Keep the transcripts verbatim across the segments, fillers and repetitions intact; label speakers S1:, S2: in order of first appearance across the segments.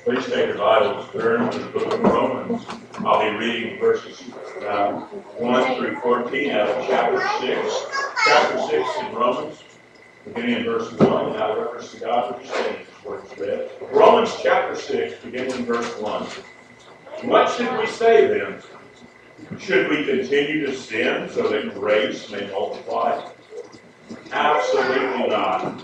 S1: Please take your Bibles, turn to the book of Romans. I'll be reading verses uh, one through fourteen out of chapter six. Chapter six in Romans, beginning in verse one, out of reference to God, which is saying this word is read. Romans chapter six, beginning in verse one. What should we say then? Should we continue to sin so that grace may multiply? Absolutely not.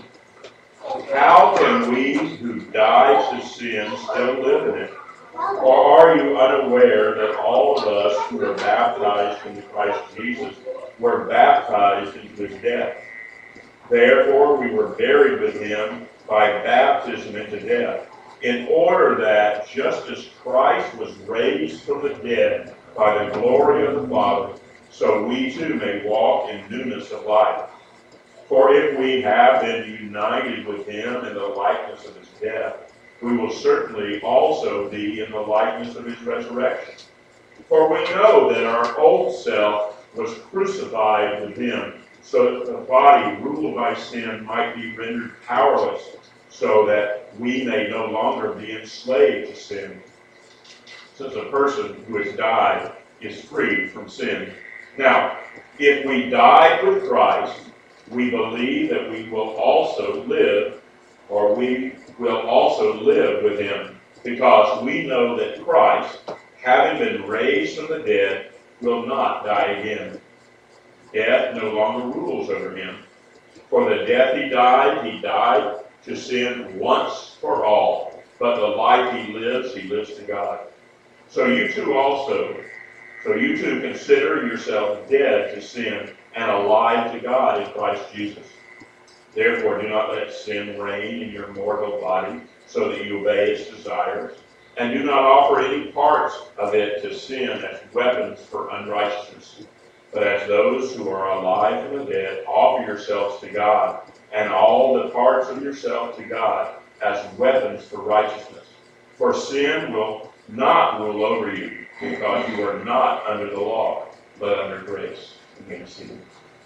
S1: How can we who died to sin still live in it? Or are you unaware that all of us who were baptized into Christ Jesus were baptized into his death? Therefore we were buried with him by baptism into death, in order that, just as Christ was raised from the dead by the glory of the Father, so we too may walk in newness of life. For if we have been united with him in the likeness of his death, we will certainly also be in the likeness of his resurrection. For we know that our old self was crucified with him, so that the body ruled by sin might be rendered powerless, so that we may no longer be enslaved to sin, since a person who has died is freed from sin. Now, if we died with Christ, we believe that we will also live, or we will also live with him, because we know that Christ, having been raised from the dead, will not die again. Death no longer rules over him. For the death he died, he died to sin once for all. But the life he lives, he lives to God. So you too also, so you too consider yourself dead to sin and alive to God in Christ Jesus. Therefore do not let sin reign in your mortal body, so that you obey its desires. And do not offer any parts of it to sin as weapons for unrighteousness. But as those who are alive from the dead, offer yourselves to God, and all the parts of yourself to God as weapons for righteousness. For sin will not rule over you, because you are not under the law, but under grace. You may see.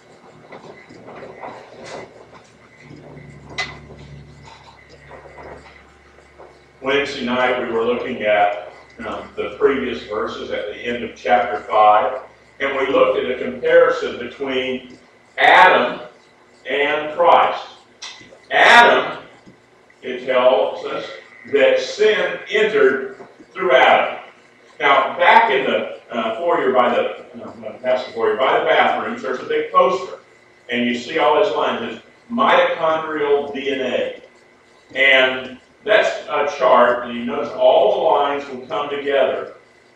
S1: Wednesday night we were looking at um, the previous verses at the end of chapter five, and we looked at a comparison between Adam and Christ. Adam, it tells us that sin entered through Adam. Now, back in the uh, foyer by the, no, past the foyer, by the bathrooms, there's a big poster, and you see all these lines. It's mitochondrial D N A, and that's a chart, and you notice all the lines will come together,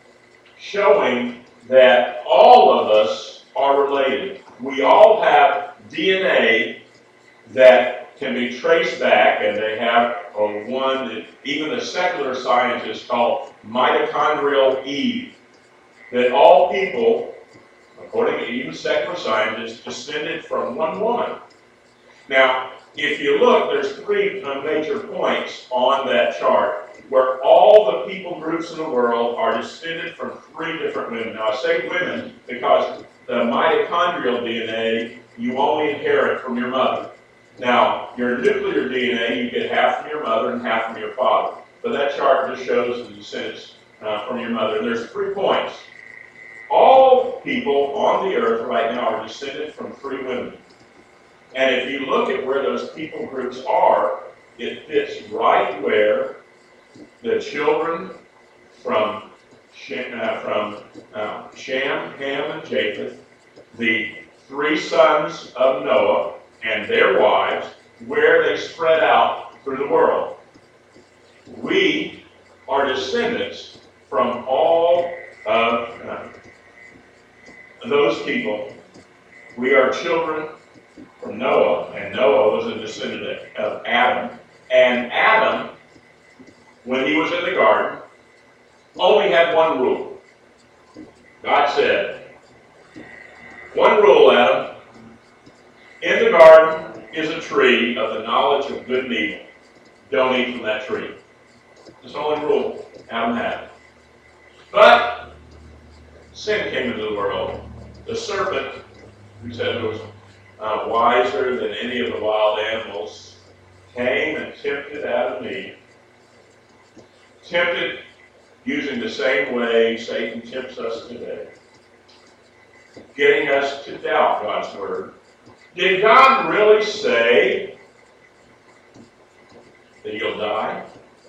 S1: showing that all of us are related. We all have D N A that can be traced back, and they have a one that even the secular scientists call mitochondrial Eve, that all people, according to even secular scientists, descended from one woman. Now, if you look, there's three uh, major points on that chart where all the people groups in the world are descended from three different women. Now, I say women because the mitochondrial D N A you only inherit from your mother. Now, your nuclear D N A, you get half from your mother and half from your father. But that chart just shows the descendants uh, from your mother. And there's three points. All people on the earth right now are descended from three women. And if you look at where those people groups are, it fits right where the children from Shem, uh, from uh, Shem, Ham, and Japheth, the three sons of Noah and their wives, where they spread out through the world. We are descendants from all of uh, those people. We are children from Noah, and Noah was a descendant of Adam. And Adam, when he was in the garden, only had one rule. God said, one rule, Adam, in the garden is a tree of the knowledge of good and evil. Don't eat from that tree. That's the only rule Adam had. But sin came into the world. The serpent, who said it was uh, wiser than any of the wild animals, came and tempted Adam and Eve. tempted using the same way Satan tempts us today, getting us to doubt God's word. Did God really say that you'll die?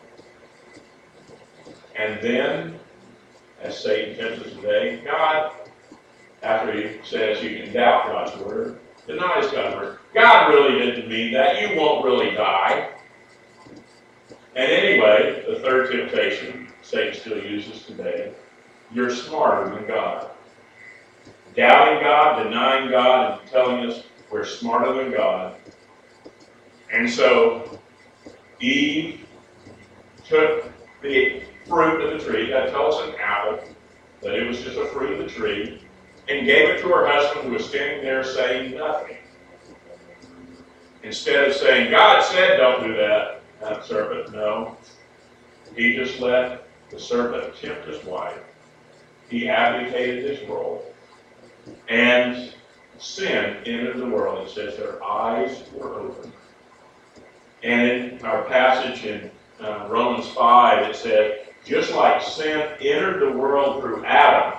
S1: And then, as Satan tempts us today, God, after he says you can doubt God's word, denies God's word. God really didn't mean that. You won't really die. And anyway, the third temptation Satan still uses today, you're smarter than God. Doubting God, denying God, and telling us we're smarter than God. And so Eve took the fruit of the tree, that tells us an apple, that it was just a fruit of the tree, and gave it to her husband who was standing there saying nothing. Instead of saying, God said don't do that, that serpent, no. He just let the serpent tempt his wife. He abdicated his role. And sin entered the world. It says their eyes were opened. And in our passage in uh, Romans five, it said, just like sin entered the world through Adam,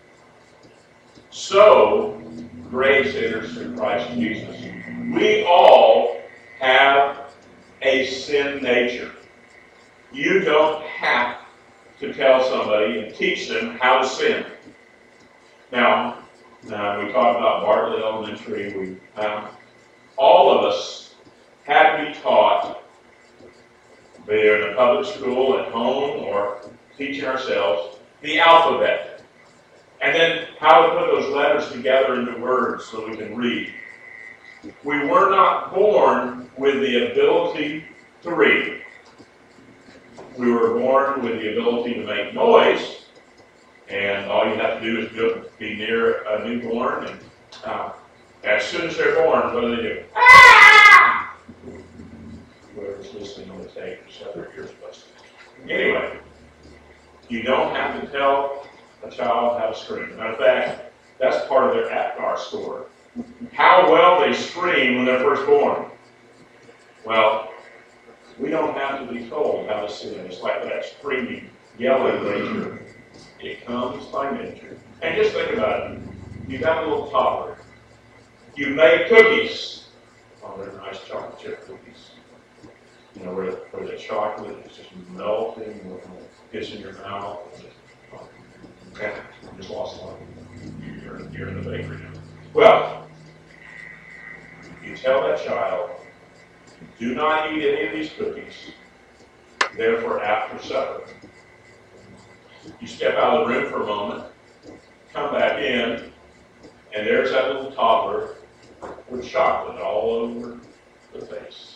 S1: so grace enters through Christ Jesus. We all have a sin nature. You don't have to tell somebody and teach them how to sin. Now, uh, we talked about Bartlett Elementary. We, um, all of us had to be taught, whether in a public school, at home, or teaching ourselves, the alphabet. And then how to put those letters together into words so we can read. We were not born with the ability to read. We were born with the ability to make noise, and all you have to do is go, be near a newborn, and uh, as soon as they're born, what do they do? Ah! Whoever's listening on the tape, shut their ears busted. Anyway, you don't have to tell a child how to scream. Matter of fact, that's part of their APGAR score. How well they scream when they're first born. Well, we don't have to be told how to sin. It's like that screaming, yelling nature. It comes by nature. And just think about it. You got a little toddler. You made cookies. Oh, they're nice chocolate chip cookies. You know, where, where the chocolate is just melting, it's in your mouth. Okay, I just lost one. You're, you're in the bakery now. Well, you tell that child, do not eat any of these cookies. Therefore, after supper, you step out of the room for a moment, come back in, and there's that little toddler with chocolate all over the face.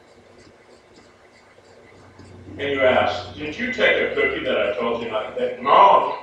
S1: And you ask, did you take a cookie that I told you not to take? No.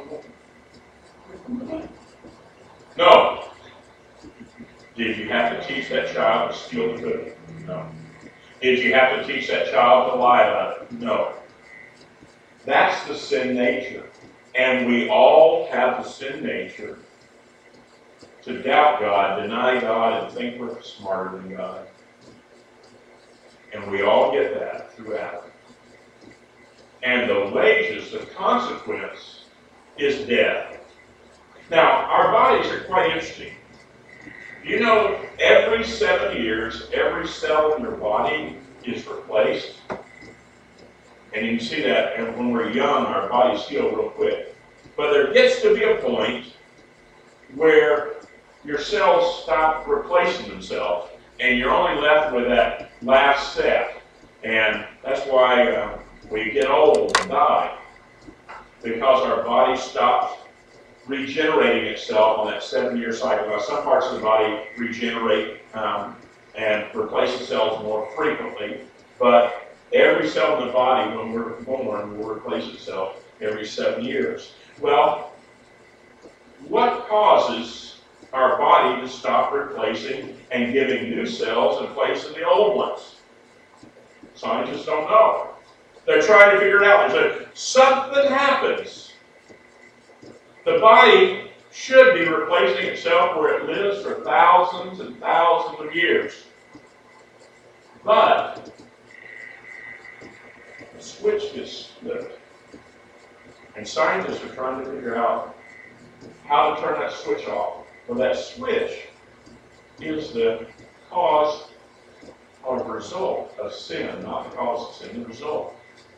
S1: No. Did you have to teach that child to steal the cookie? No. Did you have to teach that child to lie about it? No. That's the sin nature. And we all have the sin nature to doubt God, deny God, and think we're smarter than God. And we all get that through Adam. And the wages, the consequence, is death. Now, our bodies are quite interesting. You know, every seven years, every cell in your body is replaced. And you can see that and when we're young, our bodies heal real quick. But there gets to be a point where your cells stop replacing themselves, and you're only left with that last set. And that's why uh, we get old and die, because our body stops regenerating itself on that seven-year cycle. Now, some parts of the body regenerate um, and replace themselves more frequently, but every cell in the body, when we're born, will replace itself every seven years. Well, what causes our body to stop replacing and giving new cells in place of the old ones? Scientists don't know. They're trying to figure it out. There's a, something happens. The body should be replacing itself where it lives for thousands and thousands of years. But the switch gets flipped. And scientists are trying to figure out how to turn that switch off. Well, that switch is the cause or the result of sin, not the cause of sin, the result.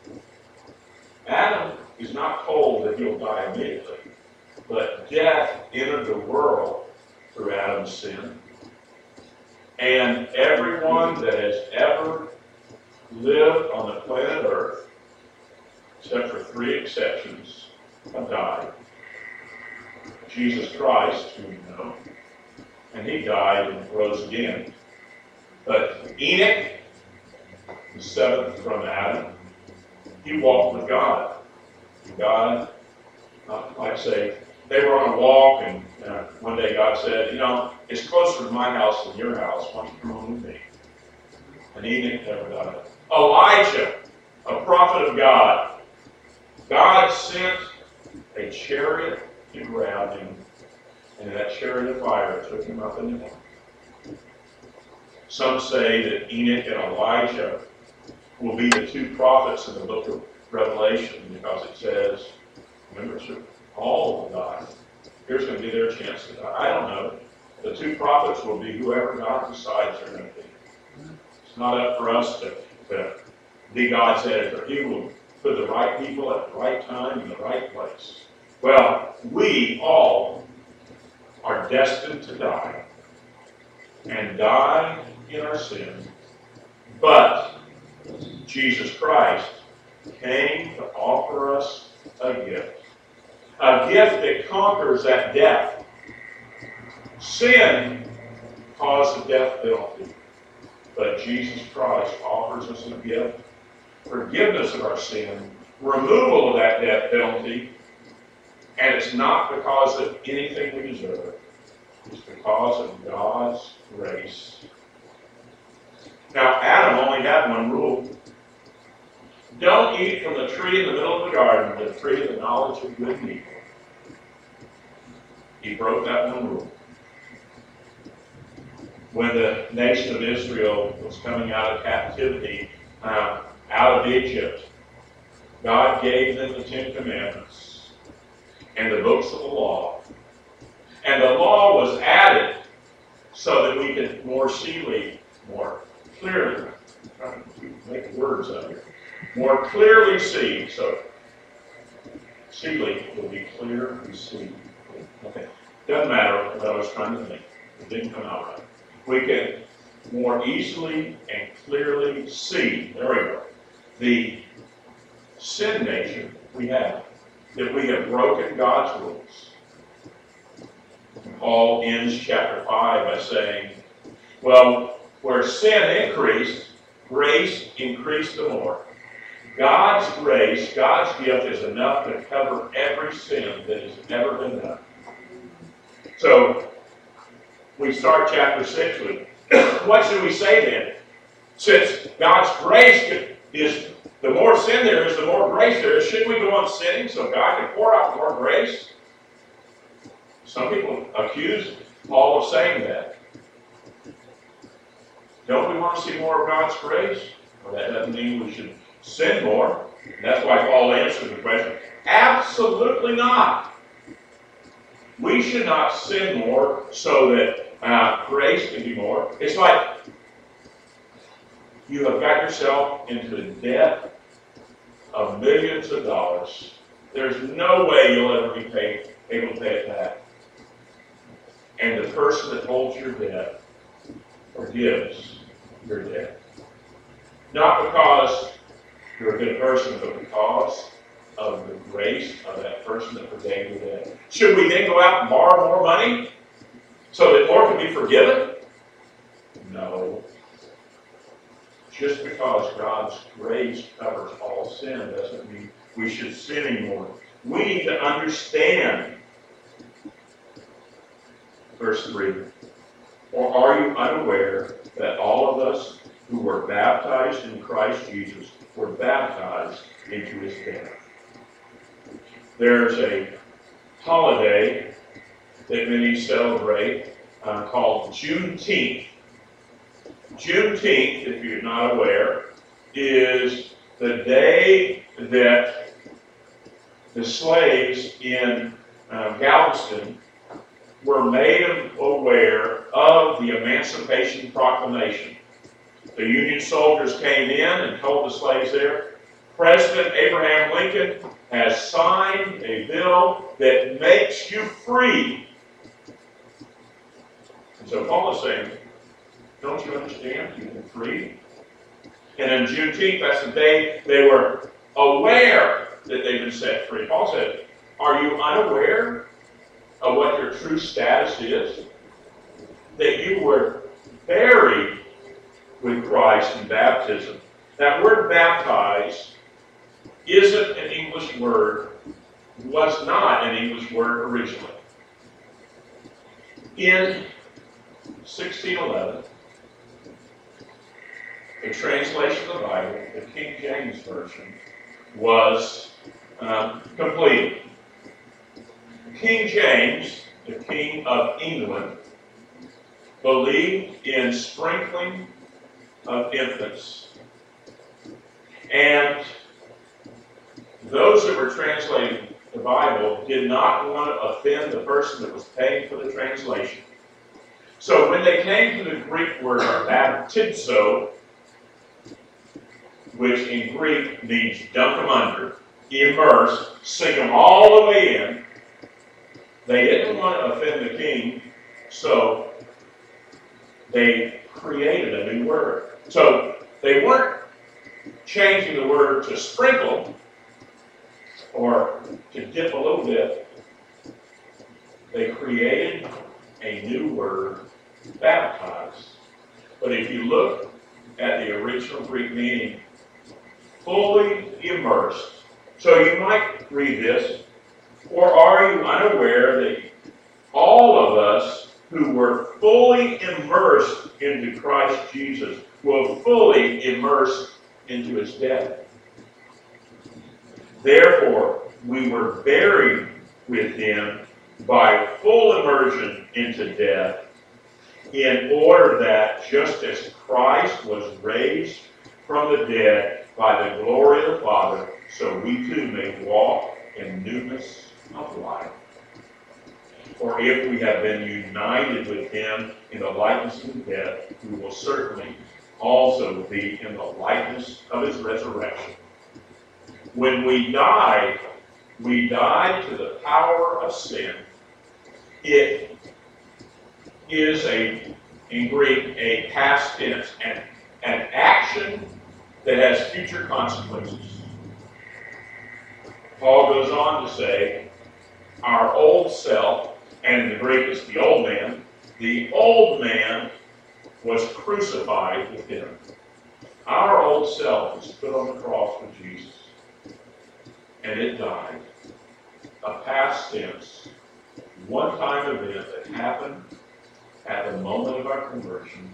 S1: Adam is not told that he'll die immediately, but death entered the world through Adam's sin. And everyone that has ever lived on the planet Earth, except for three exceptions, have died. Jesus Christ, who we know, and he died and rose again. But Enoch, the seventh from Adam, he walked with God. And God, uh, like I say, they were on a walk, and uh, one day God said, you know, it's closer to my house than your house. Why don't you come on with me? And Enoch never died. Elijah, a prophet of God. God sent a chariot to grab him, and that chariot of fire took him up in the air. Some say that Enoch and Elijah will be the two prophets in the book of Revelation, because it says, remember, all will die. Here's going to be their chance to die. I don't know. The two prophets will be whoever God decides they're going to be. It's not up for us to, to be God's editor. He will put the right people at the right time in the right place. Well, we all are destined to die, and die in our sin. But Jesus Christ came to offer us a gift. A gift that conquers that death. Sin caused the death penalty, but Jesus Christ offers us a gift. Forgiveness of our sin, removal of that death penalty, and it's not because of anything we deserve. It's because of God's grace. Now, Adam only had one rule. Don't eat from the tree in the middle of the garden, the tree of the knowledge of good and evil. He broke that one rule. When the nation of Israel was coming out of captivity, uh, out of Egypt, God gave them the Ten Commandments and the books of the law. And the law was added so that we could more see, more clearly, I'm trying to make words out here, more clearly see. So, seely will be clear and see. Okay. Doesn't matter what I was trying to think. It didn't come out right. We can more easily and clearly see, there we go, the sin nature we have, that we have broken God's rules. Paul ends chapter five by saying, well, where sin increased, grace increased the more. God's grace, God's gift is enough to cover every sin that has ever been done. So, we start chapter six with, what should we say then? Since God's grace is, the more sin there is, the more grace there is, shouldn't we go on sinning so God can pour out more grace? Some people accuse Paul of saying that. Don't we want to see more of God's grace? Well, that doesn't mean we should sin more. And that's why Paul answered the question. Absolutely not. We should not sin more so that uh, grace can be more. It's like you have got yourself into debt of millions of dollars. There's no way you'll ever be paid, able to pay it back. And the person that holds your debt forgives your debt. Not because you're a good person, but because of the grace of that person that forgave your debt. Should we then go out and borrow more money so that more can be forgiven? No. Just because God's grace covers all sin doesn't mean we should sin anymore. We need to understand. Verse three. Or are you unaware that all of us who were baptized in Christ Jesus were baptized into his death? There's a holiday that many celebrate uh, called Juneteenth. Juneteenth, if you're not aware, is the day that the slaves in uh, Galveston were made aware of the Emancipation Proclamation. The Union soldiers came in and told the slaves there, President Abraham Lincoln has signed a bill that makes you free. And so Paul is saying, don't you understand? You've been freed. And on Juneteenth, that's the day they were aware that they've been set free. Paul said, are you unaware of what your true status is? That you were buried with Christ in baptism. That word baptize isn't an English word, was not an English word originally. In sixteen eleven, the translation of the Bible, the King James Version, was um, completed. King James, the King of England, believed in sprinkling of infants. And those that were translating the Bible did not want to offend the person that was paying for the translation. So when they came to the Greek word baptizo, which in Greek means dunk them under, immerse, sink them all the way in, they didn't want to offend the king, so they created a new word. So they weren't changing the word to sprinkle or to dip a little bit. They created a new word, baptize. But if you look at the original Greek meaning, fully immersed. So you might read this, or are you unaware that all of us who were fully immersed into Christ Jesus will fully immerse into his death? Therefore, we were buried with him by full immersion into death, in order that just as Christ was raised from the dead by the glory of the Father, so we too may walk in newness of life. For if we have been united with him in the likeness of his death, we will certainly also be in the likeness of his resurrection. When we died, we died to the power of sin. It is a, in Greek, a past tense, an, an action that has future consequences. Paul goes on to say, our old self, and in the Greek it's the old man, the old man was crucified with him. Our old self was put on the cross with Jesus, and it died. A past tense, one-time event that happened at the moment of our conversion,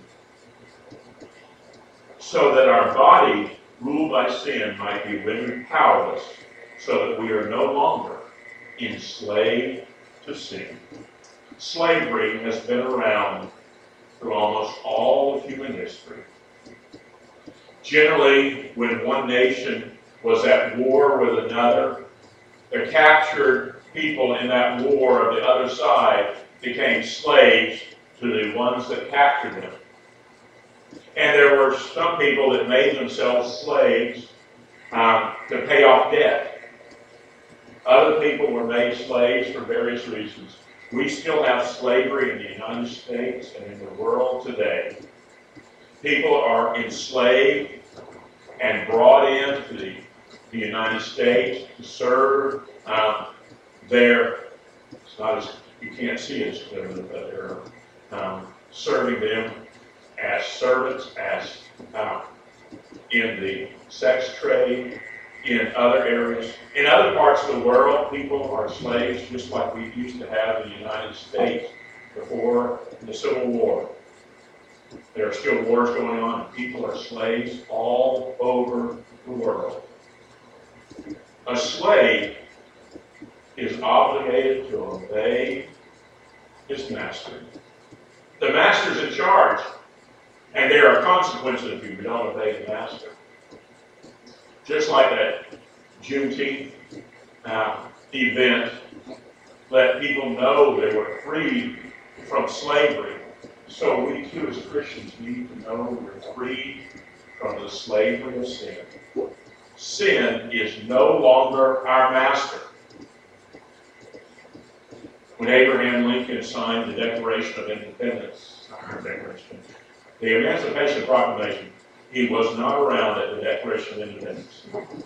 S1: so that our body, ruled by sin, might be rendered powerless, so that we are no longer enslaved to sin. Slavery has been around through almost all of human history. Generally, when one nation was at war with another, the captured people in that war of the other side became slaves to the ones that captured them. And there were some people that made themselves slaves um, to pay off debt. Other people were made slaves for various reasons. We still have slavery in the United States and in the world today. People are enslaved and brought into the, the United States to serve um, their, it's not as, you can't see it clearly, but they're um, serving them as servants, as uh, in the sex trade, in other areas. In other parts of the world, people are slaves just like we used to have in the United States before the Civil War. There are still wars going on, and people are slaves all over the world. A slave is obligated to obey his master. The master's in charge, and there are consequences if you don't obey the master. Just like that Juneteenth uh, event let people know they were freed from slavery. So we too as Christians need to know we're freed from the slavery of sin. Sin is no longer our master. When Abraham Lincoln signed the Declaration of Independence, our Declaration, the Emancipation Proclamation, he was not around at the Declaration of Independence.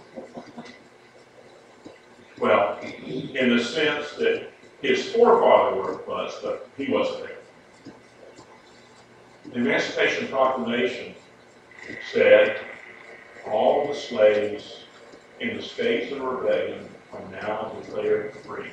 S1: Well, in the sense that his forefather was, but he wasn't there. The Emancipation Proclamation said all the slaves in the states of rebellion are now declared free.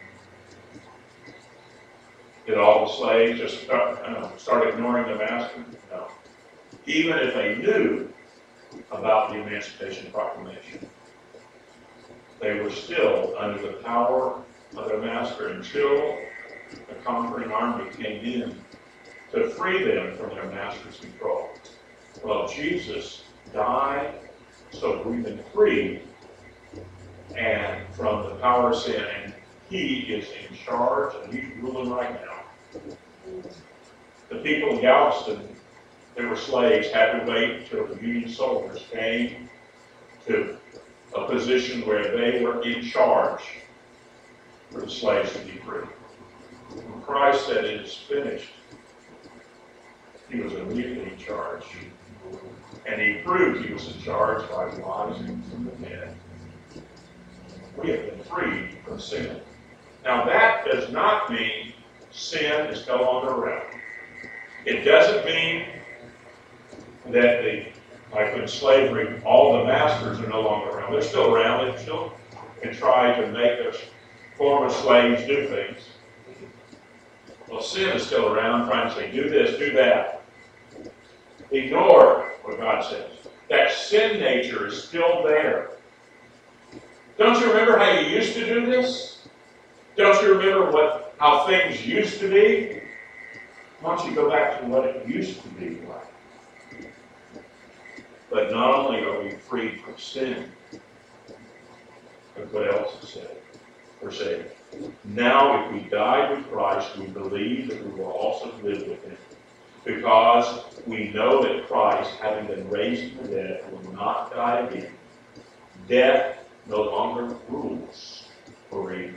S1: Did all the slaves just start, uh, start ignoring the master? No. Even if they knew about the Emancipation Proclamation, they were still under the power of their master until the conquering army came in to free them from their master's control. Well, Jesus died so we've been freed and from the power of sin, and he is in charge and he's ruling right now. The people of Galveston that were slaves had to wait until the Union soldiers came to a position where they were in charge for the slaves to be free. When Christ said it is finished, he was immediately in charge. And he proved he was in charge by rising from the dead. We have been freed from sin. Now that does not mean sin is no longer around. It doesn't mean that the, like in slavery, all the masters are no longer around. They're still around. They still can try to make their former slaves do things. Well, sin is still around, trying to say, do this, do that. Ignore what God says. That sin nature is still there. Don't you remember how you used to do this? Don't you remember what how things used to be? Why don't you go back to what it used to be like? But not only are we freed from sin, but what else is said? We're saved. Now, if we died with Christ, we believe that we will also live with him. Because we know that Christ, having been raised from the dead, will not die again. Death no longer rules over evil.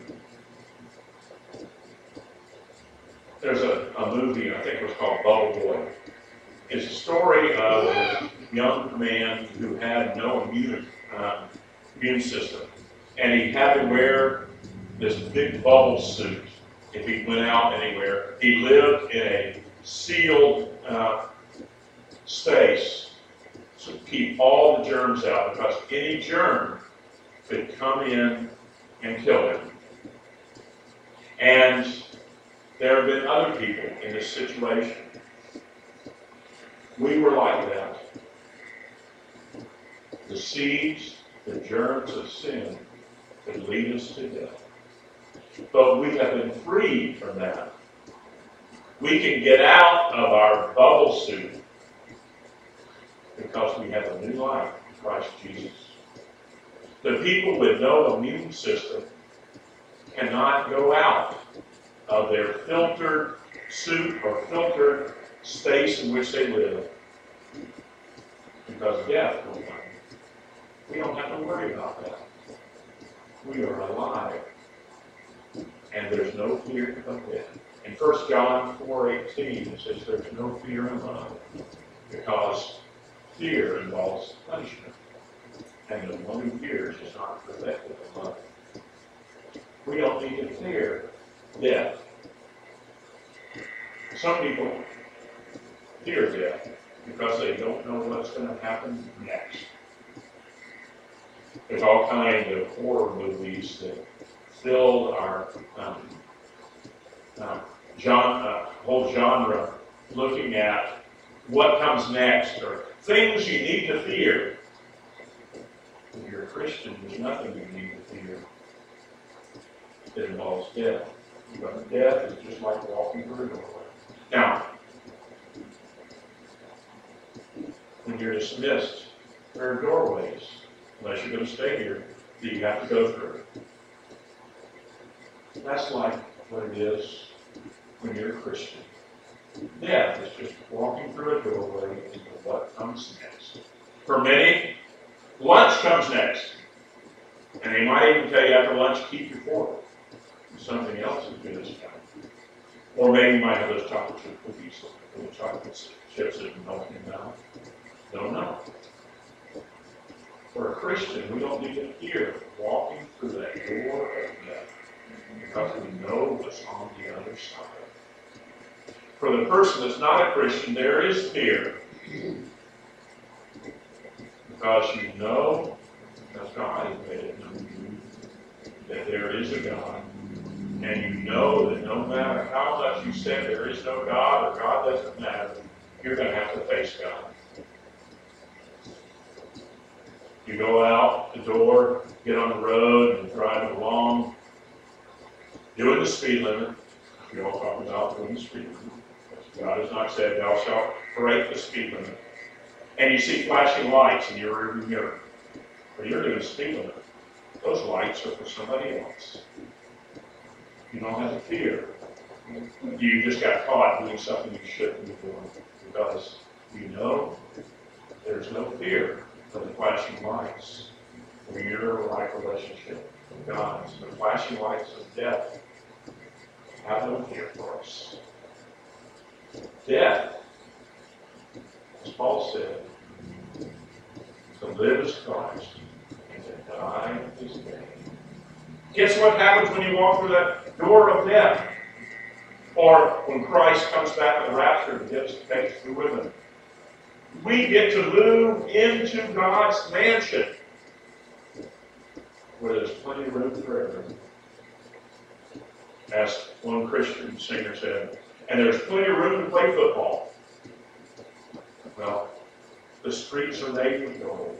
S1: There's a, a movie, I think it was called Bubble Boy. It's a story of a young man who had no immune, uh, immune system. And he had to wear this big bubble suit if he went out anywhere. He lived in a sealed uh, space to keep all the germs out, because any germ could come in and kill him. And there have been other people in this situation. We were like that. The seeds, the germs of sin could lead us to death. But we have been freed from that. We can get out of our bubble suit because we have a new life in Christ Jesus. The people with no immune system cannot go out of their filtered suit or filtered space in which they live, because death will come. We don't have to worry about that. We are alive, and there's no fear of death. In First John four eighteen, it says there's no fear in love, because fear involves punishment, and the one who fears is not perfected in love. We don't need to fear death. Some people fear death because they don't know what's going to happen next. There's all kinds of horror movies that filled our um, uh, genre, uh, whole genre, looking at what comes next or things you need to fear. If you're a Christian, there's nothing you need to fear that involves death. But death is just like walking through a doorway. Now, when you're dismissed, there are doorways, unless you're going to stay here, that you have to go through. That's like what it is when you're a Christian. Death is just walking through a doorway into what comes next. For many, lunch comes next. And they might even tell you after lunch, keep your fork. Something else is good as coming. Or maybe you might have those chocolate chip cookies, little chocolate chips that are melting down. Don't know. For a Christian, we don't need to fear walking through that door of death because we know what's on the other side. For the person that's not a Christian, there is fear. Because you know, because God has made it known to you, that there is a God. And you know that no matter how much you say there is no God or God doesn't matter, you're going to have to face God. You go out the door, get on the road, and drive along, doing the speed limit. We all talk about doing the speed limit. God has not said, thou shalt break the speed limit. And you see flashing lights in your rearview mirror. But you're doing the speed limit. Those lights are for somebody else. You don't have to fear. You just got caught doing something you shouldn't be doing because you know there's no fear for the flashing lights for your right relationship with God. So the flashing lights of death have no fear for us. Death, as Paul said, to live is Christ and to die is gain. Guess what happens when you walk through that door of death? Or when Christ comes back in the rapture and gets takes you with him. We get to move into God's mansion where there's plenty of room for everyone. As one Christian singer said, and there's plenty of room to play football. Well, the streets are made with gold.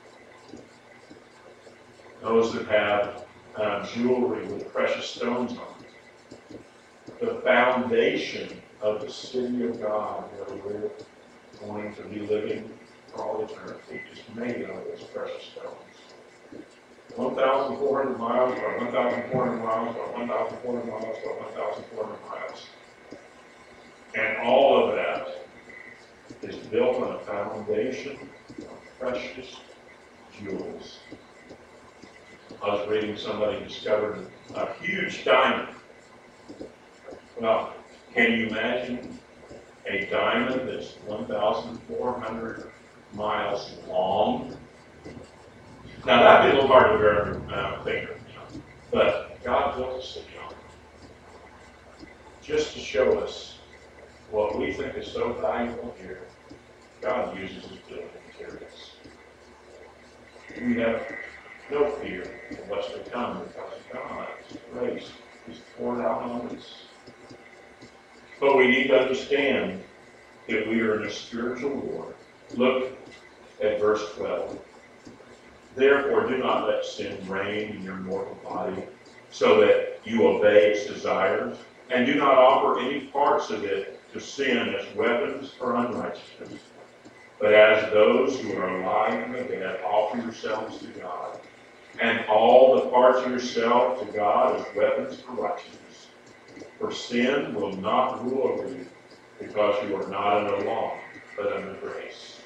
S1: Those that have uh, jewelry with precious stones on it. The foundation of the city of God where we're going to be living for all eternity is made out of those precious stones. one thousand four hundred miles, or one thousand four hundred miles, or one thousand four hundred miles, or one thousand four hundred miles. And all of that is built on a foundation of precious jewels. I was reading somebody discovered a huge diamond. Well, can you imagine a diamond that's one thousand four hundred miles long? Now that'd be a little hard to bear uh, finger, you know, but God built a city on it just to show us what we think is so valuable here. God uses his building materials. We have no fear of what's to come because God's grace is poured out on us. But we need to understand that we are in a spiritual war. Look at verse twelve. Therefore, do not let sin reign in your mortal body, so that you obey its desires, and do not offer any parts of it to sin as weapons for unrighteousness. But as those who are alive in the dead, offer yourselves to God, and all the parts of yourself to God as weapons for righteousness. For sin will not rule over you, because you are not under law, but under grace.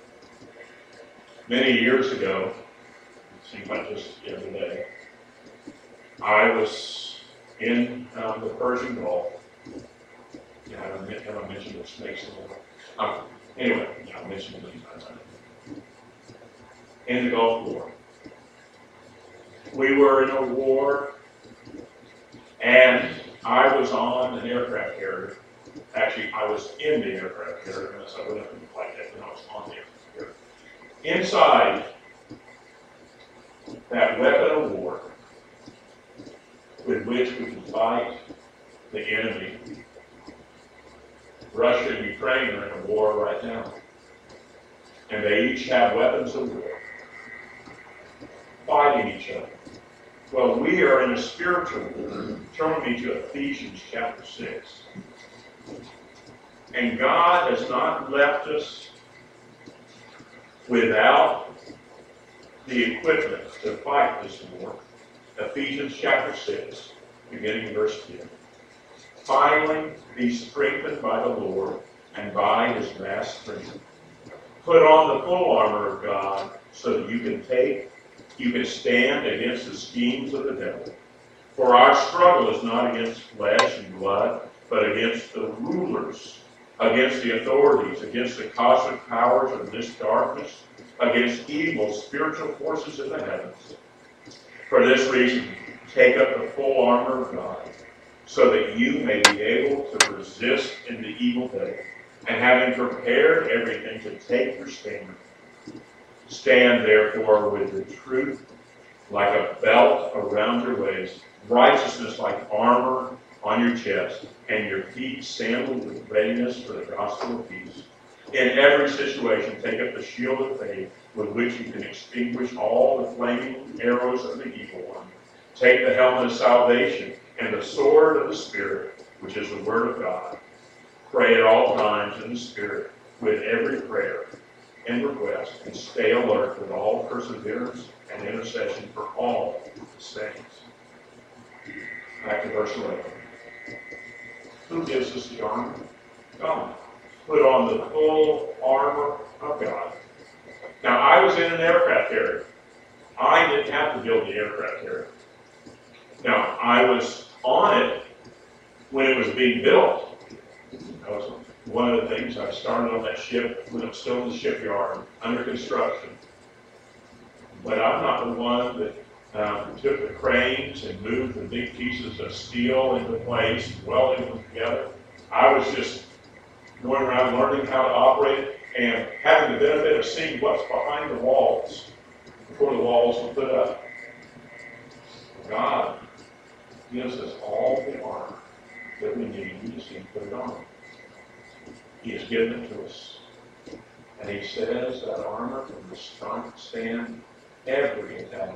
S1: Many years ago, it seemed like just the other day, I was in um, the Persian Gulf. Yeah, I don't, I don't mention the snakes in the um, Anyway, yeah, I mentioned it many times. In the Gulf War. We were in a war, and I was on an aircraft carrier. Actually, I was in the aircraft carrier, and so I wouldn't have been flight deck, and I was on the aircraft carrier. Inside that weapon of war with which we can fight the enemy. Russia and Ukraine are in a war right now. And they each have weapons of war, fighting each other. Well, we are in a spiritual war. Turn me to Ephesians chapter six. And God has not left us without the equipment to fight this war. Ephesians chapter six. beginning in verse ten. Finally, be strengthened by the Lord and by his vast strength. Put on the full armor of God so that you can take, you can stand against the schemes of the devil. For our struggle is not against flesh and blood, but against the rulers, against the authorities, against the cosmic powers of this darkness, against evil spiritual forces in the heavens. For this reason, take up the full armor of God, so that you may be able to resist in the evil day, and having prepared everything to take your stand. Stand therefore with the truth like a belt around your waist, righteousness like armor on your chest, and your feet sandaled with readiness for the gospel of peace. In every situation, take up the shield of faith, with which you can extinguish all the flaming arrows of the evil one. Take the helmet of salvation and the sword of the Spirit, which is the word of God. Pray at all times in the Spirit, with every prayer and request, and stay alert with all perseverance and intercession for all the saints. Back to verse eleven. Who gives us the armor? God. Put on the full armor of God. Now, I was in an aircraft carrier. I didn't have to build the aircraft carrier. Now, I was on it when it was being built. That was one of the things. I started on that ship when it was still in the shipyard, under construction. But I'm not the one that um, took the cranes and moved the big pieces of steel into place, welding them together. I was just going around learning how to operate it and having the benefit of seeing what's behind the walls before the walls were put up. God gives us all the armor that we need. We just need to put it on. He has given it to us. And he says that armor can withstand every attack.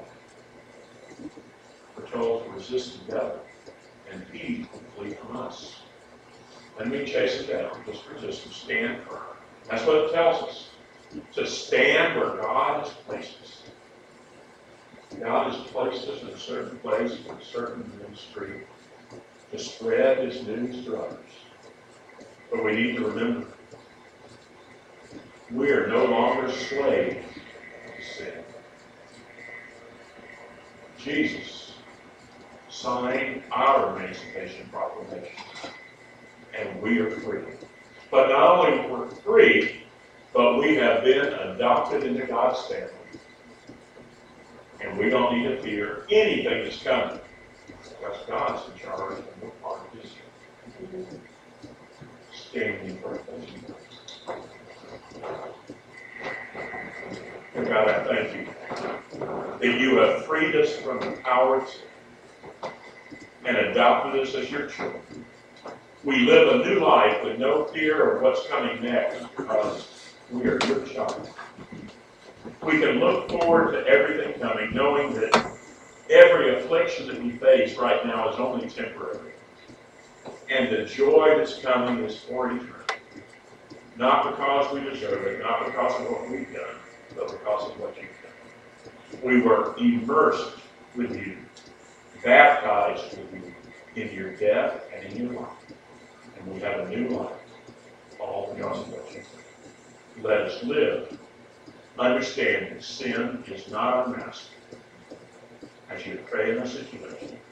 S1: We're told to resist the devil, and he will flee from us. And we chase it down. Just resist and stand firm. That's what it tells us. To stand where God has placed us. God has placed us in a certain place, in a certain ministry, to spread his news to others. But we need to remember, we are no longer slaves to sin. Jesus signed our Emancipation Proclamation, and we are free. But not only we're free, but we have been adopted into God's family. And we don't need to fear anything that's coming, because God's in charge and we're part of his family. Stand for it. God, I thank you that you have freed us from the power of sin and adopted us as your children. We live a new life with no fear of what's coming next, because we are your child. We can look forward to everything coming, knowing that every affliction that we face right now is only temporary. And the joy that's coming is for eternity. Not because we deserve it, not because of what we've done, but because of what you've done. We were immersed with you, baptized with you in your death and in your life. And we have a new life, all because of what you've done. Let us live, understanding sin is not our master. As you pray in our situation,